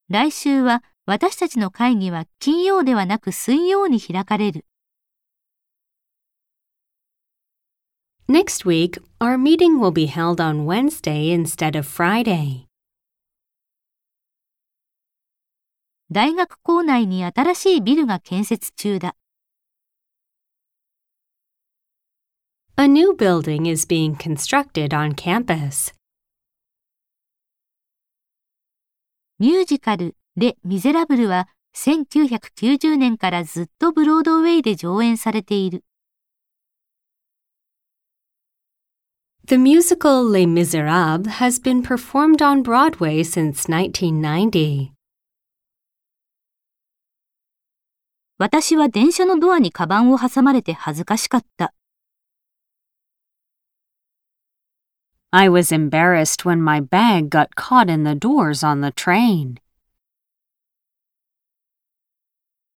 来週は私たちの会議は金曜ではなく水曜に開かれる。 Next week, our meeting will be held on Wednesday instead of Friday. 大学構内に新しいビルが建設中だ。 A new building is being constructed on campus. ミュージカル、レ・ミゼラブルは1990年からずっとブロードウェイで上演されている。 The musical Les Miserables has been performed on Broadway since 1990. 私は電車のドアにカバンを挟まれて恥ずかしかった。 I was embarrassed when my bag got caught in the doors on the train.